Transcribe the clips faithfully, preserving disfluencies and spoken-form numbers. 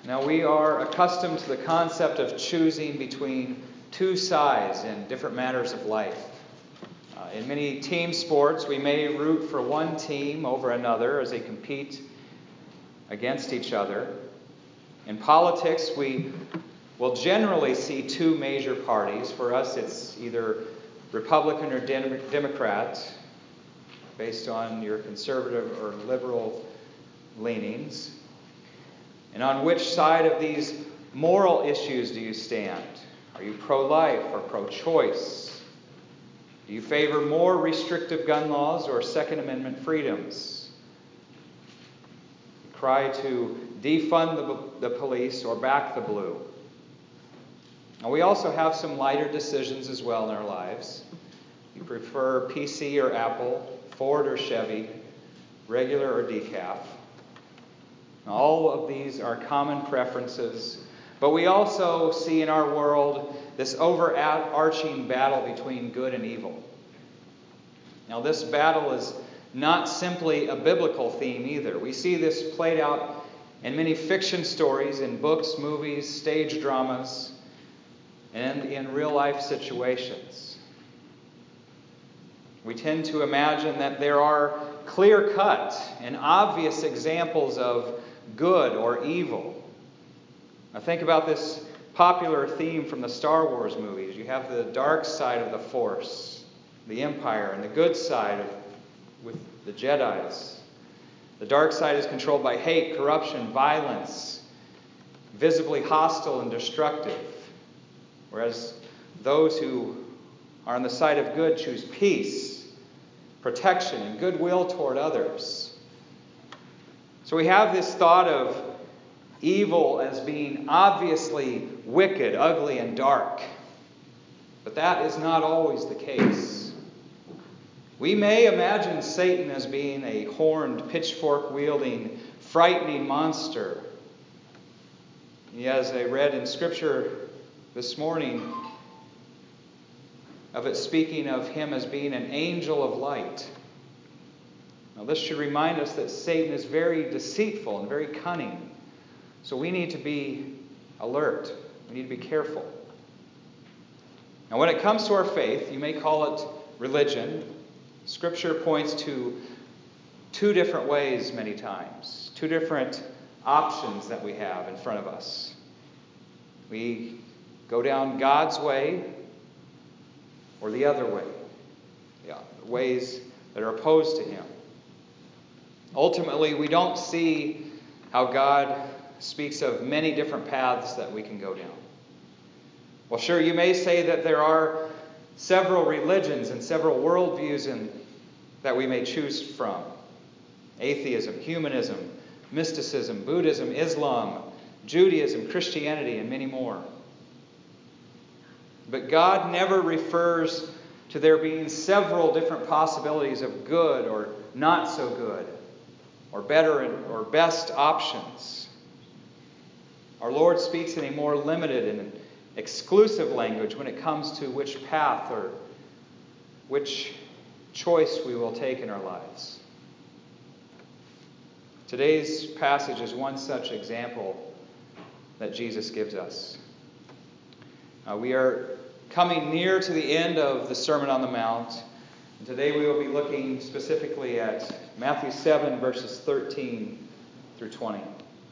Now, we are accustomed to the concept of choosing between two sides in different matters of life. Uh, in many team sports, we may root for one team over another as they compete against each other. In politics, we will generally see two major parties. For us, it's either Republican or Dem- Democrat, based on your conservative or liberal leanings. And on which side of these moral issues do you stand? Are you pro-life or pro-choice? Do you favor more restrictive gun laws or Second Amendment freedoms? You cry to defund the, the police or back the blue. Now, we also have some lighter decisions as well in our lives. You prefer P C or Apple, Ford or Chevy, regular or decaf. All of these are common preferences, but we also see in our world this overarching battle between good and evil. Now, this battle is not simply a biblical theme either. We see this played out in many fiction stories, in books, movies, stage dramas, and in real-life situations. We tend to imagine that there are clear-cut and obvious examples of good or evil. Now think about this popular theme from the Star Wars movies. You have the dark side of the Force, the Empire, and the good side of, with the Jedis. The dark side is controlled by hate, corruption, violence, visibly hostile and destructive. Whereas those who are on the side of good choose peace, protection, and goodwill toward others. So we have this thought of evil as being obviously wicked, ugly, and dark. But that is not always the case. We may imagine Satan as being a horned, pitchfork-wielding, frightening monster. As I read in Scripture this morning, of it speaking of him as being an angel of light. Now, this should remind us that Satan is very deceitful and very cunning. So we need to be alert. We need to be careful. Now, when it comes to our faith, you may call it religion. Scripture points to two different ways many times, two different options that we have in front of us. We go down God's way or the other way, yeah, ways that are opposed to Him. Ultimately, we don't see how God speaks of many different paths that we can go down. Well, sure, you may say that there are several religions and several worldviews in, that we may choose from. Atheism, humanism, mysticism, Buddhism, Islam, Judaism, Christianity, and many more. But God never refers to there being several different possibilities of good or not so good, or better or best options. Our Lord speaks in a more limited and exclusive language when it comes to which path or which choice we will take in our lives. Today's passage is one such example that Jesus gives us. Uh, we are coming near to the end of the Sermon on the Mount. And today we will be looking specifically at Matthew seven, verses thirteen through twenty.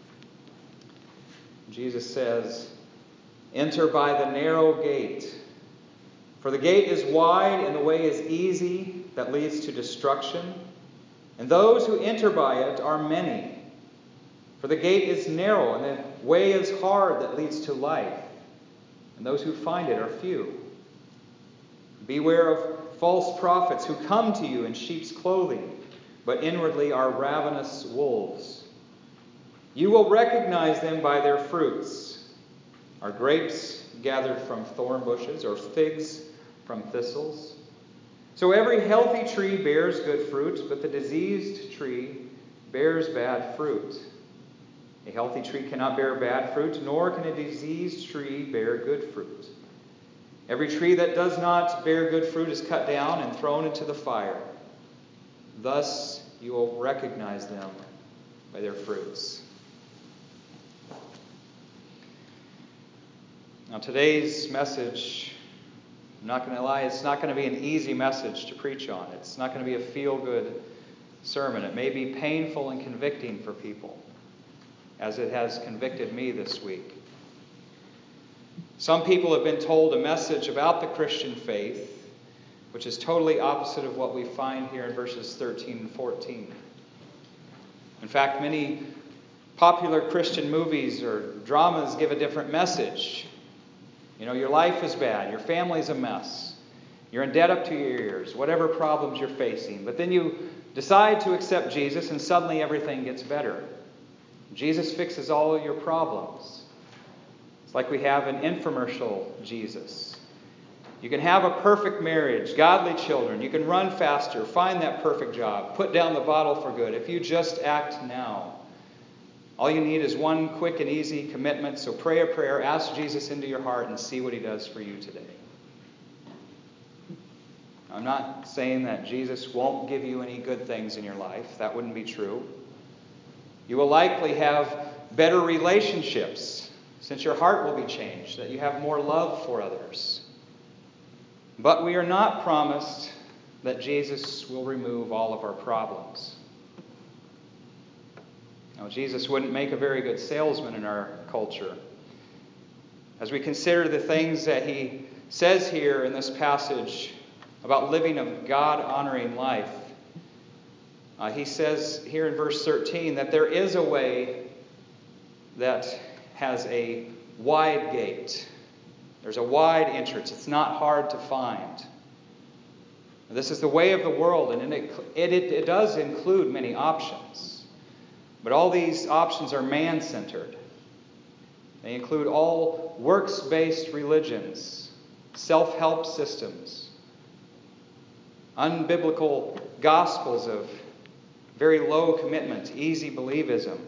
Jesus says, "Enter by the narrow gate, for the gate is wide and the way is easy that leads to destruction, and those who enter by it are many. For the gate is narrow and the way is hard that leads to life, and those who find it are few. Beware of false prophets who come to you in sheep's clothing, but inwardly are ravenous wolves. You will recognize them by their fruits. Are grapes gathered from thorn bushes, or figs from thistles? So every healthy tree bears good fruit, but the diseased tree bears bad fruit. A healthy tree cannot bear bad fruit, nor can a diseased tree bear good fruit. Every tree that does not bear good fruit is cut down and thrown into the fire. Thus you will recognize them by their fruits." Now, today's message, I'm not going to lie, it's not going to be an easy message to preach on. It's not going to be a feel-good sermon. It may be painful and convicting for people, as it has convicted me this week. Some people have been told a message about the Christian faith which is totally opposite of what we find here in verses thirteen and fourteen. In fact, many popular Christian movies or dramas give a different message. You know, your life is bad, your family's a mess, you're in debt up to your ears, whatever problems you're facing. But then you decide to accept Jesus and suddenly everything gets better. Jesus fixes all your problems. It's like we have an infomercial Jesus. You can have a perfect marriage, godly children. You can run faster, find that perfect job, put down the bottle for good. If you just act now. All you need is one quick and easy commitment. So pray a prayer, ask Jesus into your heart, and see what he does for you today. I'm not saying that Jesus won't give you any good things in your life. That wouldn't be true. You will likely have better relationships, since your heart will be changed, that you have more love for others. But we are not promised that Jesus will remove all of our problems. Now, Jesus wouldn't make a very good salesman in our culture. As we consider the things that he says here in this passage about living a God-honoring life, uh, he says here in verse thirteen that there is a way that has a wide gate. There's a wide entrance. It's not hard to find. This is the way of the world, and it, it, it does include many options. But all these options are man-centered. They include all works-based religions, self-help systems, unbiblical gospels of very low commitment, easy believism.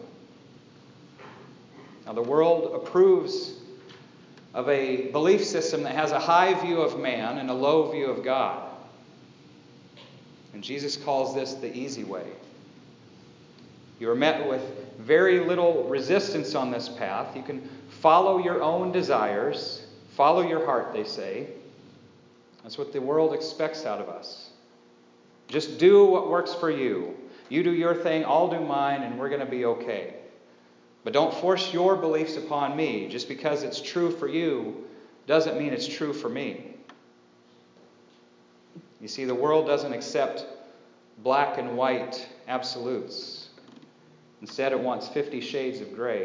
Now, the world approves of a belief system that has a high view of man and a low view of God. And Jesus calls this the easy way. You are met with very little resistance on this path. You can follow your own desires, follow your heart, they say. That's what the world expects out of us. Just do what works for you. You do your thing, I'll do mine, and we're going to be okay. But don't force your beliefs upon me. Just because it's true for you doesn't mean it's true for me. You see, the world doesn't accept black and white absolutes. Instead, it wants fifty shades of gray.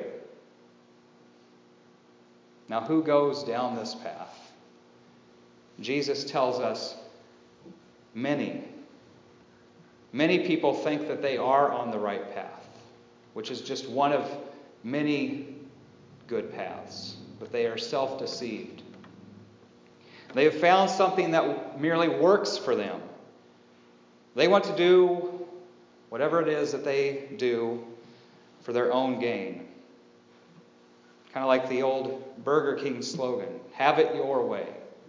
Now, who goes down this path? Jesus tells us many. Many people think that they are on the right path, which is just one of many good paths, but they are self-deceived. They have found something that merely works for them. They want to do whatever it is that they do for their own gain. Kind of like the old Burger King slogan, have it your way.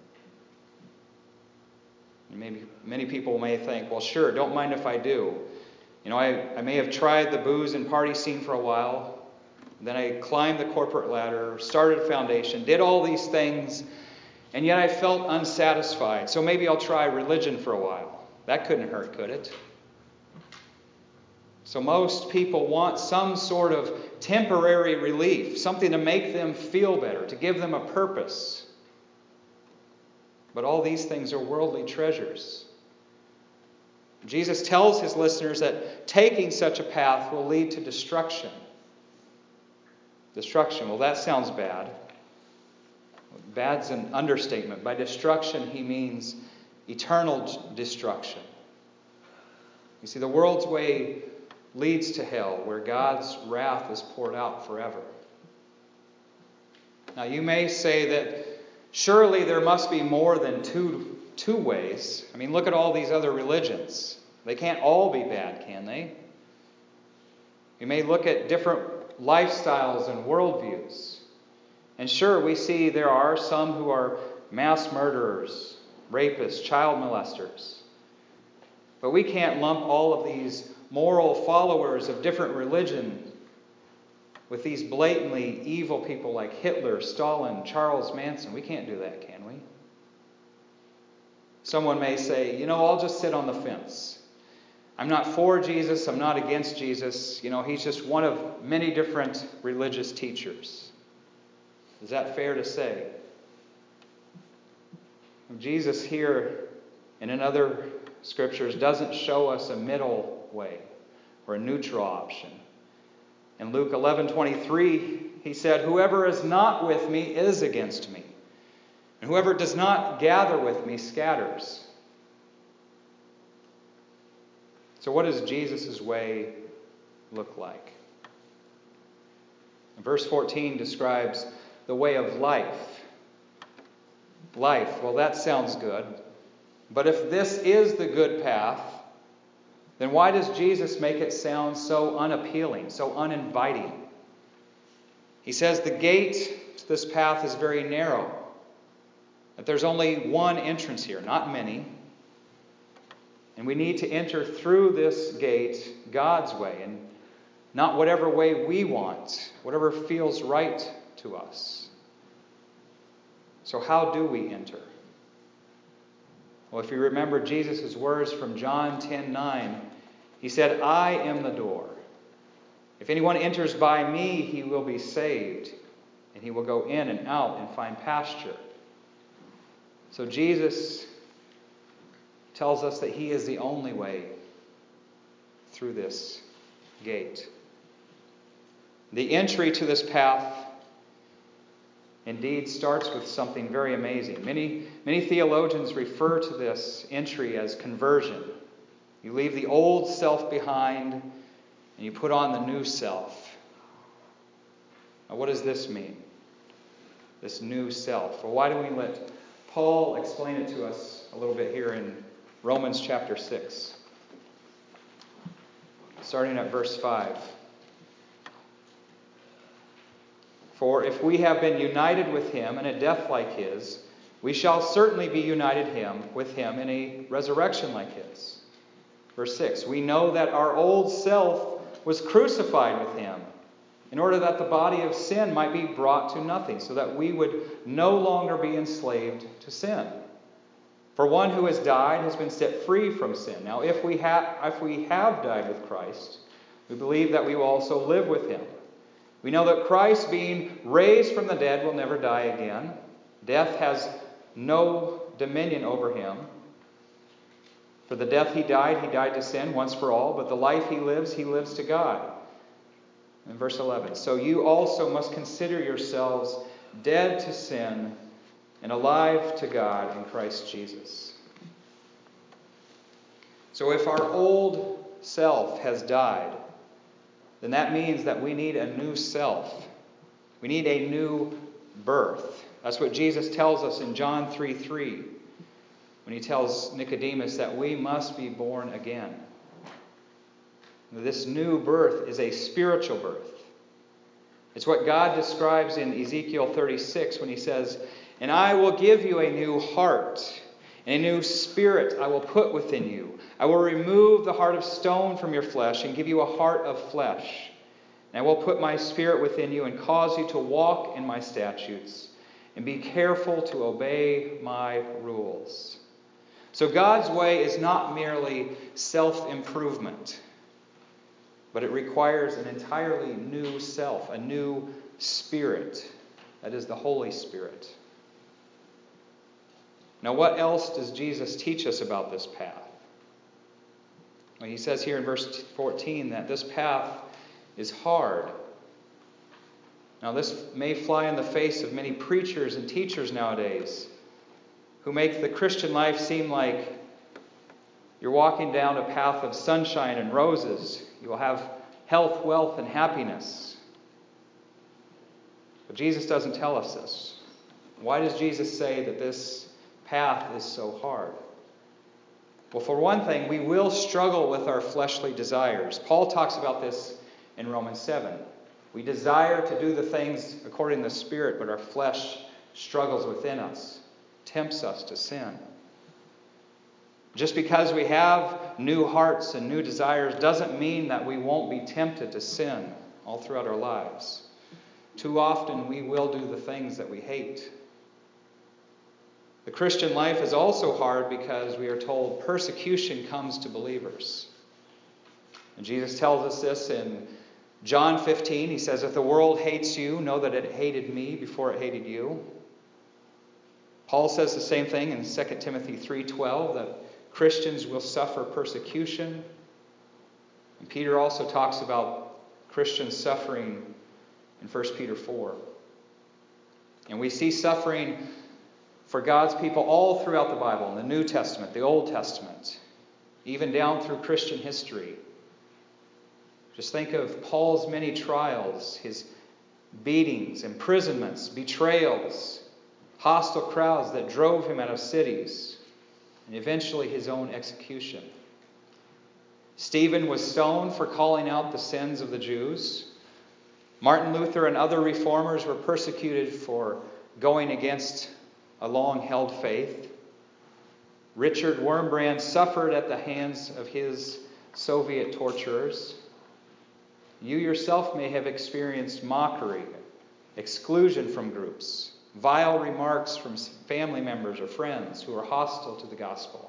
And maybe many people may think, well, sure, don't mind if I do. You know, I, I may have tried the booze and party scene for a while. Then I climbed the corporate ladder, started a foundation, did all these things, and yet I felt unsatisfied. So maybe I'll try religion for a while. That couldn't hurt, could it? So most people want some sort of temporary relief, something to make them feel better, to give them a purpose. But all these things are worldly treasures. Jesus tells his listeners that taking such a path will lead to destruction. Destruction, well, that sounds bad. Bad's an understatement. By destruction, he means eternal destruction. You see, the world's way leads to hell, where God's wrath is poured out forever. Now, you may say that surely there must be more than two, two ways. I mean, look at all these other religions. They can't all be bad, can they? You may look at different lifestyles and worldviews. And sure, we see there are some who are mass murderers, rapists, child molesters. But we can't lump all of these moral followers of different religion with these blatantly evil people like Hitler, Stalin, Charles Manson. We can't do that, can we? Someone may say, you know, I'll just sit on the fence. I'm not for Jesus. I'm not against Jesus. You know, he's just one of many different religious teachers. Is that fair to say? Jesus here and in other scriptures doesn't show us a middle way or a neutral option. In Luke eleven twenty-three, he said, whoever is not with me is against me, and whoever does not gather with me scatters. So what does Jesus' way look like? Verse fourteen describes the way of life. Life, well, that sounds good. But if this is the good path, then why does Jesus make it sound so unappealing, so uninviting? He says the gate to this path is very narrow, that there's only one entrance here, not many. And we need to enter through this gate God's way, and not whatever way we want, whatever feels right to us. So how do we enter? Well, if you remember Jesus' words from John ten nine, he said, I am the door. If anyone enters by me, he will be saved, and he will go in and out and find pasture. So Jesus tells us that he is the only way through this gate. The entry to this path indeed starts with something very amazing. Many, many theologians refer to this entry as conversion. You leave the old self behind and you put on the new self. Now, what does this mean? This new self. Well, why don't we let Paul explain it to us a little bit here in Romans chapter six, starting at verse five. For if we have been united with him in a death like his, we shall certainly be united him with him in a resurrection like his. Verse six, we know that our old self was crucified with him in order that the body of sin might be brought to nothing, so that we would no longer be enslaved to sin. For one who has died has been set free from sin. Now, if we have, if we have died with Christ, we believe that we will also live with him. We know that Christ, being raised from the dead, will never die again. Death has no dominion over him. For the death he died, he died to sin once for all, but the life he lives, he lives to God. In verse eleven, so you also must consider yourselves dead to sin and alive to God in Christ Jesus. So if our old self has died, then that means that we need a new self. We need a new birth. That's what Jesus tells us in John three three, when he tells Nicodemus that we must be born again. This new birth is a spiritual birth. It's what God describes in Ezekiel thirty-six when he says, and I will give you a new heart, and a new spirit I will put within you. I will remove the heart of stone from your flesh and give you a heart of flesh. And I will put my spirit within you and cause you to walk in my statutes and be careful to obey my rules. So God's way is not merely self-improvement, but it requires an entirely new self, a new spirit. That is the Holy Spirit. Now, what else does Jesus teach us about this path? Well, he says here in verse fourteen that this path is hard. Now, this may fly in the face of many preachers and teachers nowadays who make the Christian life seem like you're walking down a path of sunshine and roses. You will have health, wealth, and happiness. But Jesus doesn't tell us this. Why does Jesus say that this path is so hard? Well, for one thing, we will struggle with our fleshly desires. Paul talks about this in Romans seven. We desire to do the things according to the Spirit, but our flesh struggles within us, tempts us to sin. Just because we have new hearts and new desires doesn't mean that we won't be tempted to sin. all throughout our lives. Too often we will do the things that we hate. The Christian life is also hard because we are told persecution comes to believers. And Jesus tells us this in John fifteen. He says, if the world hates you, know that it hated me before it hated you. Paul says the same thing in Second Timothy three twelve, that Christians will suffer persecution. And Peter also talks about Christians suffering in First Peter four. And we see suffering for God's people all throughout the Bible, in the New Testament, the Old Testament, even down through Christian history. Just think of Paul's many trials, his beatings, imprisonments, betrayals, hostile crowds that drove him out of cities, and eventually his own execution. Stephen was stoned for calling out the sins of the Jews. Martin Luther and other reformers were persecuted for going against a long-held faith. Richard Wurmbrand suffered at the hands of his Soviet torturers. You yourself may have experienced mockery, exclusion from groups, vile remarks from family members or friends who are hostile to the gospel.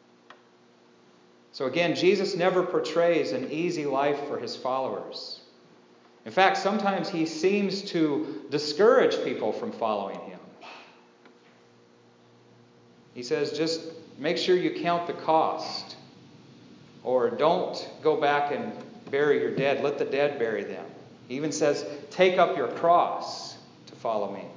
So again, Jesus never portrays an easy life for his followers. In fact, sometimes he seems to discourage people from following him. He says, just make sure you count the cost. Or don't go back and bury your dead. Let the dead bury them. He even says, take up your cross to follow me.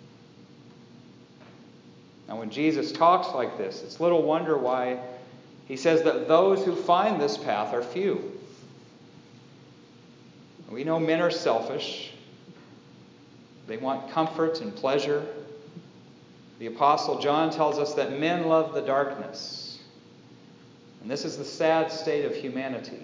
Now, when Jesus talks like this, it's little wonder why he says that those who find this path are few. We know men are selfish. They want comfort and pleasure. The Apostle John tells us that men love the darkness. And this is the sad state of humanity.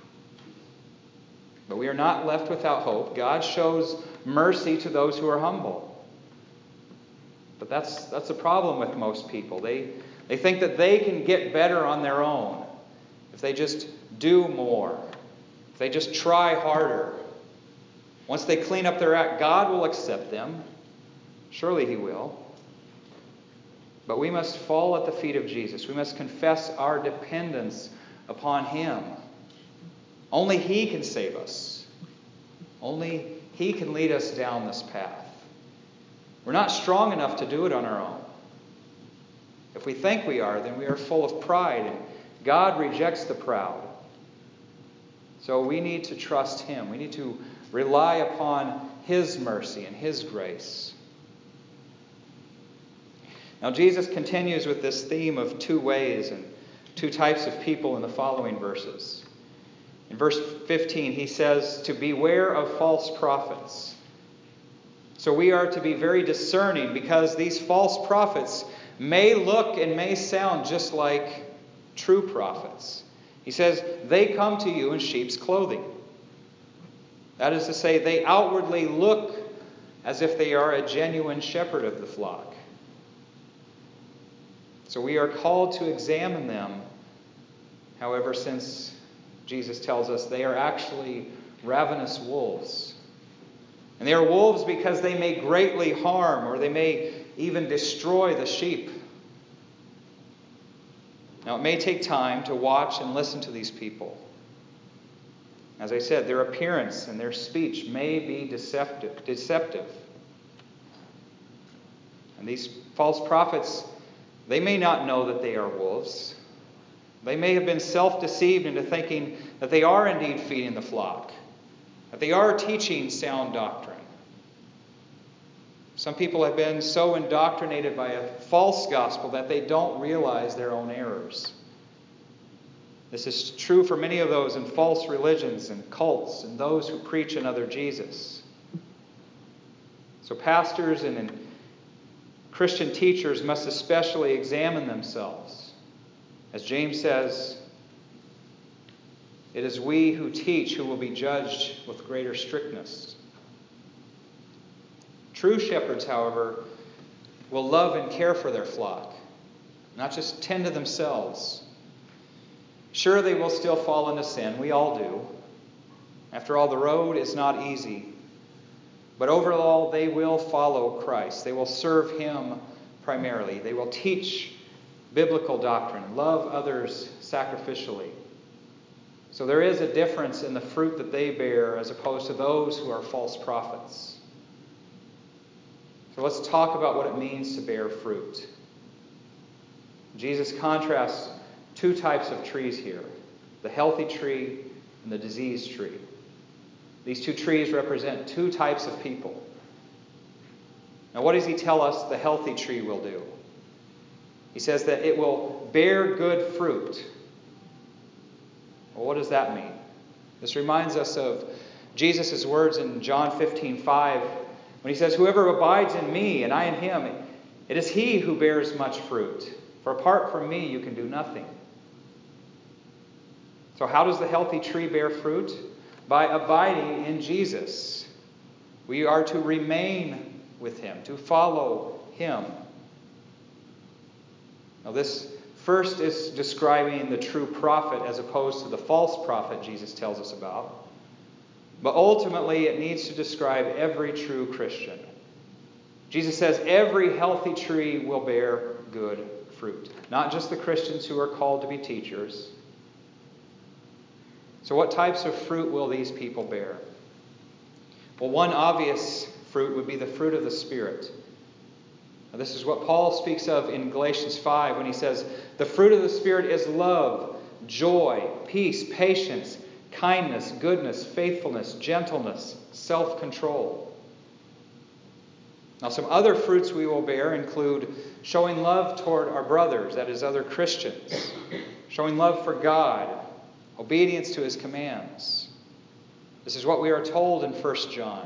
But we are not left without hope. God shows mercy to those who are humble. But that's that's a problem with most people. They, they think that they can get better on their own if they just do more, if they just try harder. Once they clean up their act, God will accept them. Surely He will. But we must fall at the feet of Jesus. We must confess our dependence upon Him. Only He can save us. Only He can lead us down this path. We're not strong enough to do it on our own. If we think we are, then we are full of pride, and God rejects the proud. So we need to trust Him. We need to rely upon His mercy and His grace. Now, Jesus continues with this theme of two ways and two types of people in the following verses. In verse fifteen, he says to beware of false prophets. So we are to be very discerning because these false prophets may look and may sound just like true prophets. He says they come to you in sheep's clothing. That is to say, they outwardly look as if they are a genuine shepherd of the flock. So we are called to examine them. However, since Jesus tells us they are actually ravenous wolves. And they are wolves because they may greatly harm or they may even destroy the sheep. Now, it may take time to watch and listen to these people. As I said, their appearance and their speech may be deceptive. deceptive. And these false prophets, they may not know that they are wolves. They may have been self-deceived into thinking that they are indeed feeding the flock, that they are teaching sound doctrine. Some people have been so indoctrinated by a false gospel that they don't realize their own errors. This is true for many of those in false religions and cults and those who preach another Jesus. So pastors and Christian teachers must especially examine themselves. As James says, it is we who teach who will be judged with greater strictness. True shepherds, however, will love and care for their flock, not just tend to themselves. Sure, they will still fall into sin. We all do. After all, the road is not easy. But overall, they will follow Christ. They will serve Him primarily. They will teach biblical doctrine, love others sacrificially. So there is a difference in the fruit that they bear as opposed to those who are false prophets. So let's talk about what it means to bear fruit. Jesus contrasts two types of trees here, the healthy tree and the diseased tree. These two trees represent two types of people. Now, what does He tell us the healthy tree will do? He says that it will bear good fruit. Well, what does that mean? This reminds us of Jesus' words in John fifteen five when He says, "Whoever abides in me and I in him, it is he who bears much fruit. For apart from me you can do nothing." So how does the healthy tree bear fruit? By abiding in Jesus. We are to remain with Him, to follow Him. Now this first is describing the true prophet as opposed to the false prophet Jesus tells us about. But ultimately it needs to describe every true Christian. Jesus says every healthy tree will bear good fruit. Not just the Christians who are called to be teachers. So what types of fruit will these people bear? Well, one obvious fruit would be the fruit of the Spirit. Now, this is what Paul speaks of in Galatians five when he says, "The fruit of the Spirit is love, joy, peace, patience, kindness, goodness, faithfulness, gentleness, self-control." Now, some other fruits we will bear include showing love toward our brothers, that is, other Christians, showing love for God, obedience to His commands. This is what we are told in First John.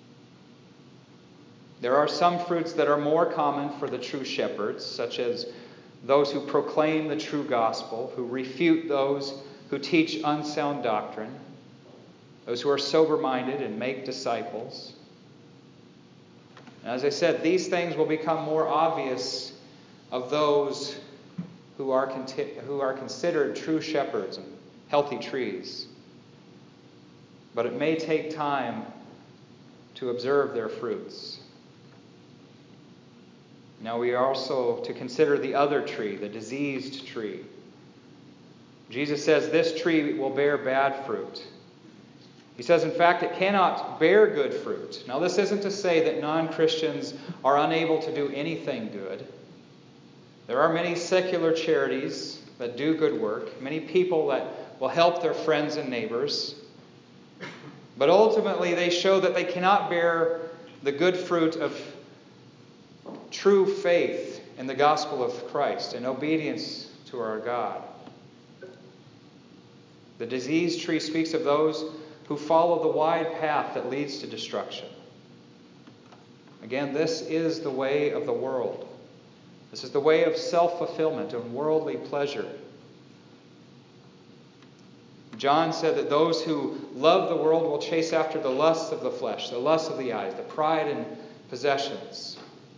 There are some fruits that are more common for the true shepherds, such as those who proclaim the true gospel, who refute those who teach unsound doctrine, those who are sober-minded and make disciples. And as I said, these things will become more obvious of those who are, conti- who are considered true shepherds and healthy trees. But it may take time to observe their fruits. Now we are also to consider the other tree, the diseased tree. Jesus says this tree will bear bad fruit. He says, in fact, it cannot bear good fruit. Now this isn't to say that non-Christians are unable to do anything good. There are many secular charities that do good work, many people that will help their friends and neighbors. But ultimately they show that they cannot bear the good fruit of true faith in the gospel of Christ and obedience to our God. The diseased tree speaks of those who follow the wide path that leads to destruction. Again, this is the way of the world. This is the way of self-fulfillment and worldly pleasure. John said that those who love the world will chase after the lusts of the flesh, the lusts of the eyes, the pride in possessions.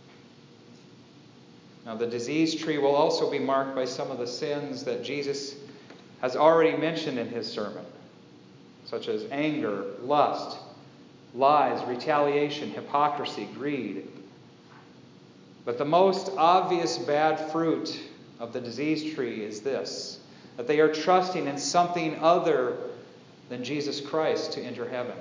Now, the diseased tree will also be marked by some of the sins that Jesus has already mentioned in His sermon, such as anger, lust, lies, retaliation, hypocrisy, greed. But the most obvious bad fruit of the diseased tree is this, that they are trusting in something other than Jesus Christ to enter heaven.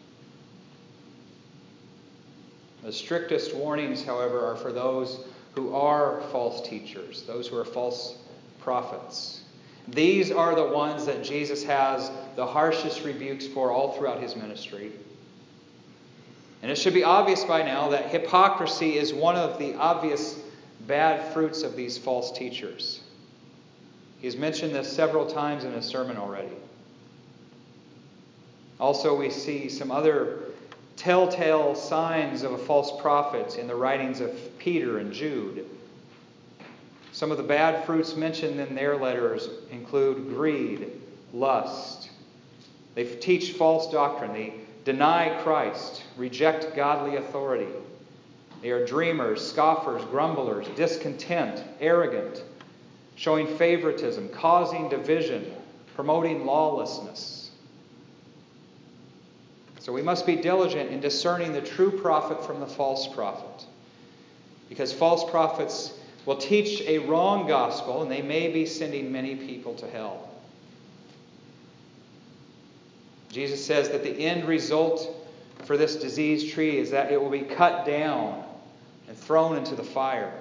The strictest warnings, however, are for those who are false teachers, those who are false prophets. These are the ones that Jesus has the harshest rebukes for all throughout His ministry. And it should be obvious by now that hypocrisy is one of the obvious bad fruits of these false teachers. He's mentioned this several times in his sermon already. Also, we see some other telltale signs of a false prophet in the writings of Peter and Jude. Some of the bad fruits mentioned in their letters include greed, lust. They teach false doctrine. They deny Christ, reject godly authority. They are dreamers, scoffers, grumblers, discontent, arrogant, showing favoritism, causing division, promoting lawlessness. So we must be diligent in discerning the true prophet from the false prophet. Because false prophets will teach a wrong gospel, and they may be sending many people to hell. Jesus says that the end result for this diseased tree is that it will be cut down and thrown into the fire.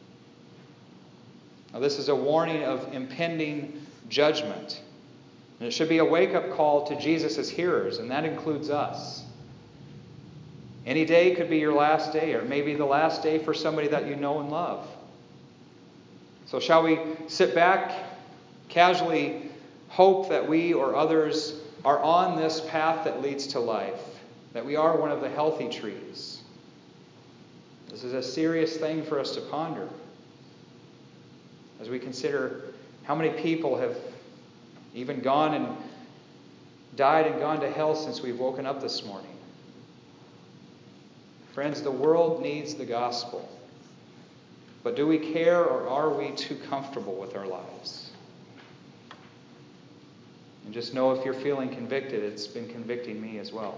Now, this is a warning of impending judgment. And it should be a wake-up call to Jesus' hearers, and that includes us. Any day could be your last day, or maybe the last day for somebody that you know and love. So shall we sit back, casually hope that we or others are on this path that leads to life, that we are one of the healthy trees? This is a serious thing for us to ponder as we consider how many people have even gone and died and gone to hell since we've woken up this morning. Friends, the world needs the gospel. But do we care, or are we too comfortable with our lives? And just know, if you're feeling convicted, it's been convicting me as well.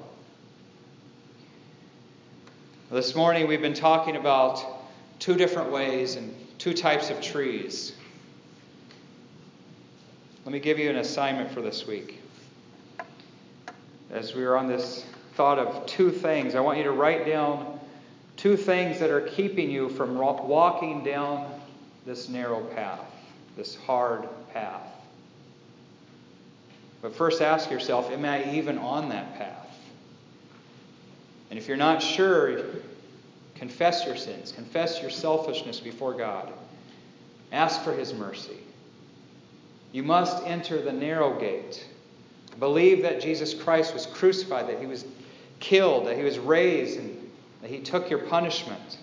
This morning we've been talking about two different ways and two types of trees. Let me give you an assignment for this week. As we are on this thought of two things, I want you to write down two things that are keeping you from walking down this narrow path, this hard path. But first ask yourself, am I even on that path? And if you're not sure, confess your sins. Confess your selfishness before God. Ask for His mercy. You must enter the narrow gate. Believe that Jesus Christ was crucified, that He was killed, that He was raised, and that He took your punishment.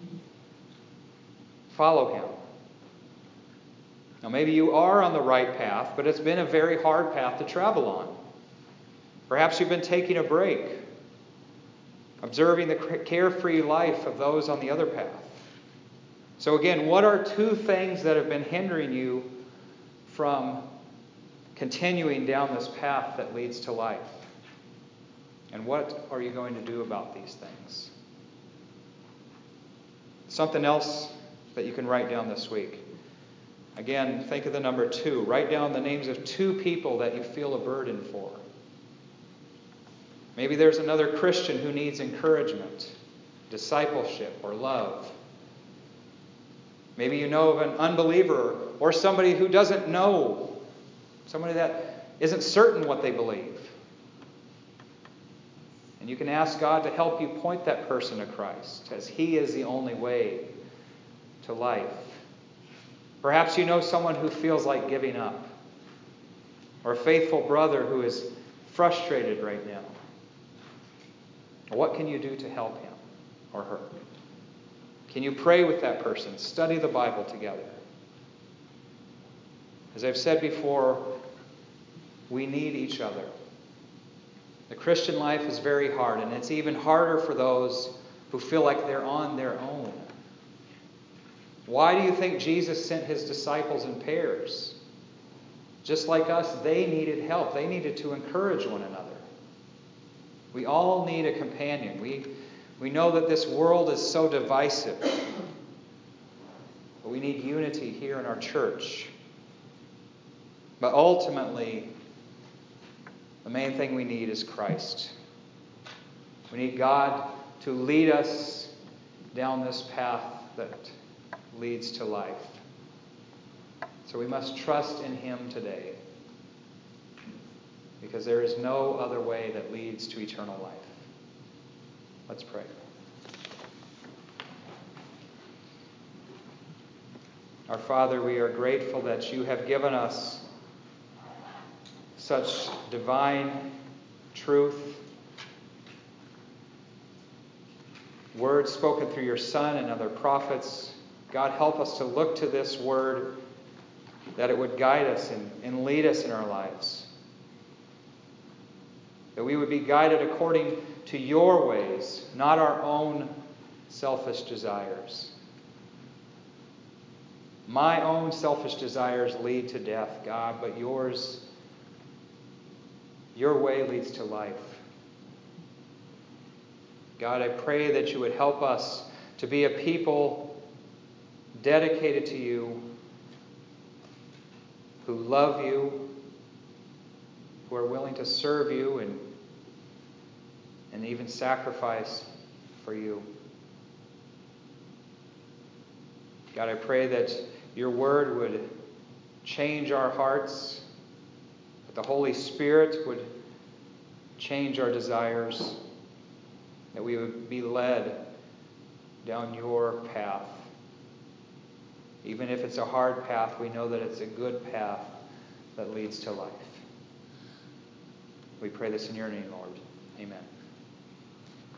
Follow Him. Now maybe you are on the right path, but it's been a very hard path to travel on. Perhaps you've been taking a break, observing the carefree life of those on the other path. So again, what are two things that have been hindering you from continuing down this path that leads to life? And what are you going to do about these things? Something else that you can write down this week. Again, think of the number two. Write down the names of two people that you feel a burden for. Maybe there's another Christian who needs encouragement, discipleship, or love. Maybe you know of an unbeliever or somebody who doesn't know, somebody that isn't certain what they believe. And you can ask God to help you point that person to Christ, as He is the only way to life. Perhaps you know someone who feels like giving up, or a faithful brother who is frustrated right now. What can you do to help him or her? Can you pray with that person? Study the Bible together. As I've said before, we need each other. The Christian life is very hard, and it's even harder for those who feel like they're on their own. Why do you think Jesus sent His disciples in pairs? Just like us, they needed help. They needed to encourage one another. We all need a companion. We, we know that this world is so divisive. But we need unity here in our church. But ultimately, the main thing we need is Christ. We need God to lead us down this path that leads to life. So we must trust in Him today, because there is no other way that leads to eternal life. Let's pray. Our Father, we are grateful that You have given us such divine truth, words spoken through Your Son and other prophets. God, help us to look to this word, that it would guide us and, and lead us in our lives. That we would be guided according to Your ways, not our own selfish desires. My own selfish desires lead to death, God, but Yours, Your way leads to life. God, I pray that you would help us to be a people dedicated to you, who love you, who are willing to serve you and, and even sacrifice for you. God, I pray that your word would change our hearts, that the Holy Spirit would change our desires, that we would be led down your path. Even if it's a hard path, we know that it's a good path that leads to life. We pray this in your name, Lord. Amen.